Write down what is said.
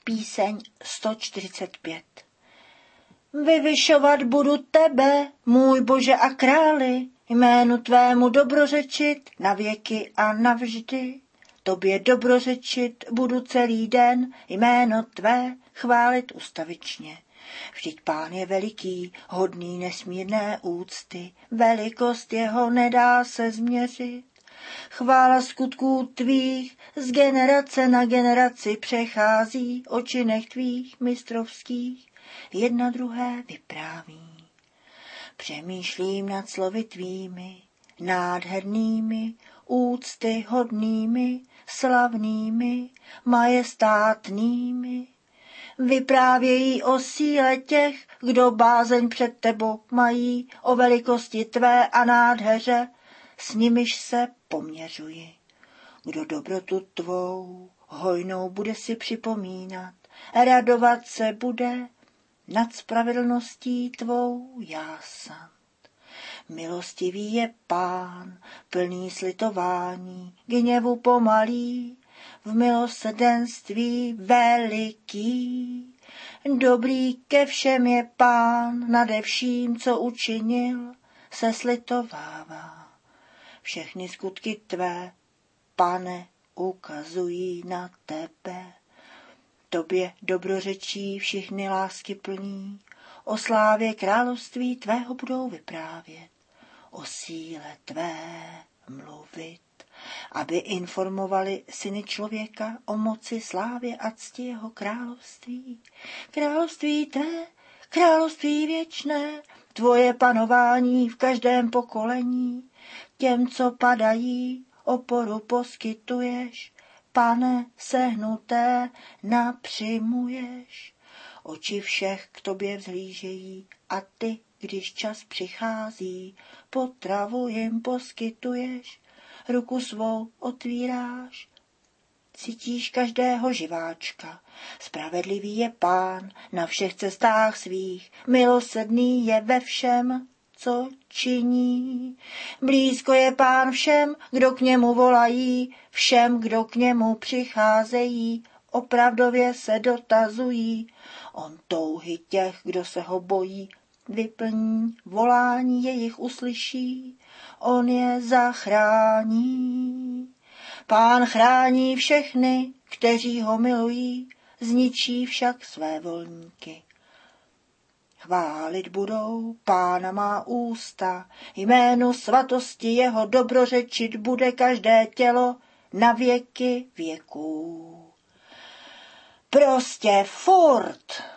Píseň 145. Vyvyšovat budu tebe, můj Bože a králi, jménu tvému dobrořečit na věky a navždy. Tobě dobrořečit budu celý den, jméno tvé chválit ustavičně. Vždyť Pán je veliký, hodný nesmírné úcty, velikost jeho nedá se změřit. Chvála skutků tvých z generace na generaci přechází, o činech tvých mistrovských jedna druhé vypráví. Přemýšlím nad slovy tvými, nádhernými, úcty hodnými, slavnými, majestátnými. Vyprávějí o síle těch, kdo bázeň před tebou mají, o velikosti tvé a nádheře, s nimiž se poměřuji. Kdo dobrotu tvou hojnou bude si připomínat, radovat se bude nad spravedlností tvou jásat. Milostivý je Pán, plný slitování, gněvu pomalý, v milosrdenství veliký. Dobrý ke všem je Pán, nade vším, co učinil, se slitovává. Všechny skutky tvé, Pane, ukazují na tebe. Tobě dobrořečí všichni lásky plní, o slávě království tvého budou vyprávět, o síle tvé mluvit, aby informovali syny člověka o moci, slávě a cti jeho království. Království tvé, království věčné, tvoje panování v každém pokolení, těm, co padají, oporu poskytuješ, Pane, sehnuté napřimuješ. Oči všech k tobě vzhlížejí a ty, když čas přichází, potravu jim poskytuješ, ruku svou otvíráš. Cítíš každého živáčka, spravedlivý je Pán na všech cestách svých, milosrdný je ve všem, co činí. Blízko je Pán všem, kdo k němu volají, všem, kdo k němu přicházejí, opravdově se dotazují. On touhy těch, kdo se ho bojí, vyplní, volání jejich uslyší, on je zachrání. Pán chrání všechny, kteří ho milují, zničí však své volníky. Chválit budou Pána má ústa, jménu svatosti jeho dobrořečit bude každé tělo na věky věků. Prostě furt.